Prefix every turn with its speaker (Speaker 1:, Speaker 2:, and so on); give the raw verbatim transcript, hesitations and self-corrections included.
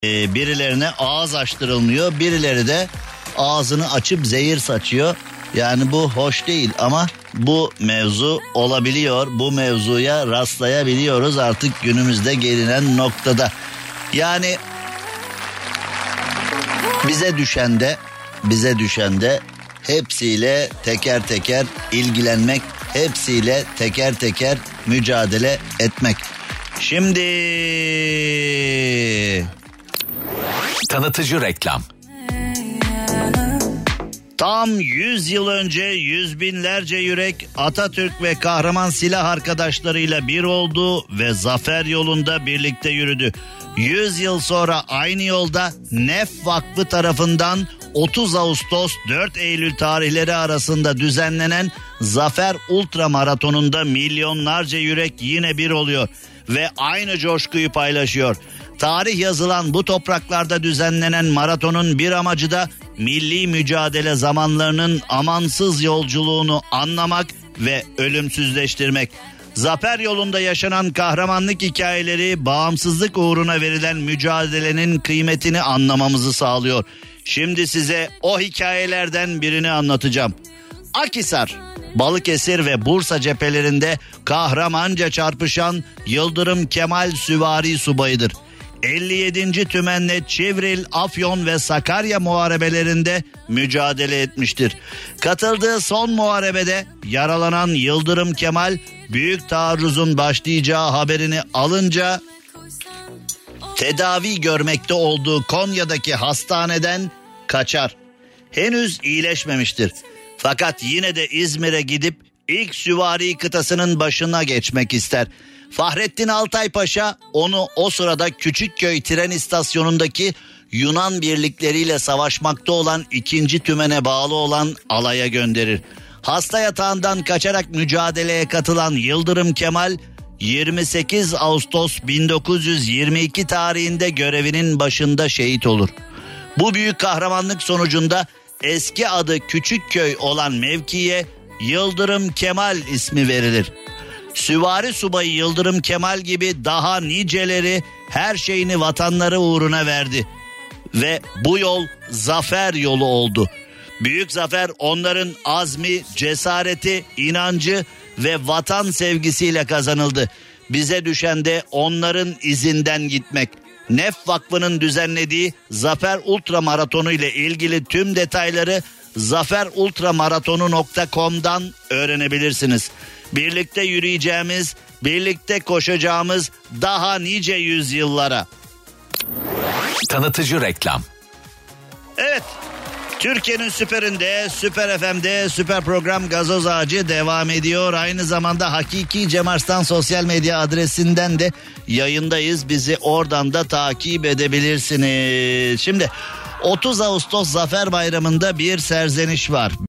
Speaker 1: Ee, birilerine ağız açtırılmıyor, birileri de ağzını açıp zehir saçıyor. Yani bu hoş değil ama bu mevzu olabiliyor. Bu mevzuya rastlayabiliyoruz artık günümüzde gelinen noktada. Yani bize düşen de bize düşen de hepsiyle teker teker ilgilenmek, hepsiyle teker teker mücadele etmek. Şimdi
Speaker 2: tanıtıcı reklam.
Speaker 1: Tam yüz yıl önce yüz binlerce yürek Atatürk ve kahraman silah arkadaşlarıyla bir oldu ve zafer yolunda birlikte yürüdü. yüz yıl sonra aynı yolda Nef Vakfı tarafından otuz Ağustos dört Eylül tarihleri arasında düzenlenen Zafer Ultra Maratonu'nda milyonlarca yürek yine bir oluyor ve aynı coşkuyu paylaşıyor. Tarih yazılan bu topraklarda düzenlenen maratonun bir amacı da milli mücadele zamanlarının amansız yolculuğunu anlamak ve ölümsüzleştirmek. Zafer yolunda yaşanan kahramanlık hikayeleri bağımsızlık uğruna verilen mücadelenin kıymetini anlamamızı sağlıyor. Şimdi size o hikayelerden birini anlatacağım. Akhisar, Balıkesir ve Bursa cephelerinde kahramanca çarpışan Yıldırım Kemal Süvari Subayı'dır. elli yedinci Tümenle Çivril, Afyon ve Sakarya muharebelerinde mücadele etmiştir. Katıldığı son muharebede yaralanan Yıldırım Kemal büyük taarruzun başlayacağı haberini alınca tedavi görmekte olduğu Konya'daki hastaneden kaçar. Henüz iyileşmemiştir. Fakat yine de İzmir'e gidip ilk süvari kıtasının başına geçmek ister. Fahrettin Altay Paşa onu o sırada Küçükköy tren istasyonundaki Yunan birlikleriyle savaşmakta olan ikinci Tümen'e bağlı olan alaya gönderir. Hasta yatağından kaçarak mücadeleye katılan Yıldırım Kemal yirmi sekiz Ağustos bin dokuz yüz yirmi iki tarihinde görevinin başında şehit olur. Bu büyük kahramanlık sonucunda eski adı Küçükköy olan mevkiye Yıldırım Kemal ismi verilir. Süvari Subayı Yıldırım Kemal gibi daha niceleri her şeyini vatanları uğruna verdi. Ve bu yol zafer yolu oldu. Büyük zafer onların azmi, cesareti, inancı ve vatan sevgisiyle kazanıldı. Bize düşen de onların izinden gitmek. Nef Vakfı'nın düzenlediği Zafer Ultra Maratonu ile ilgili tüm detayları zafer ultra maratonu nokta com'dan öğrenebilirsiniz. Birlikte yürüyeceğimiz, birlikte koşacağımız daha nice yüzyıllara.
Speaker 2: Tanıtıcı reklam.
Speaker 1: Evet, Türkiye'nin süperinde, Süper F M'de süper program Gazoz Ağacı devam ediyor. Aynı zamanda Hakiki Cem Arslan sosyal medya adresinden de yayındayız. Bizi oradan da takip edebilirsiniz. Şimdi otuz Ağustos Zafer Bayramı'nda bir serzeniş var.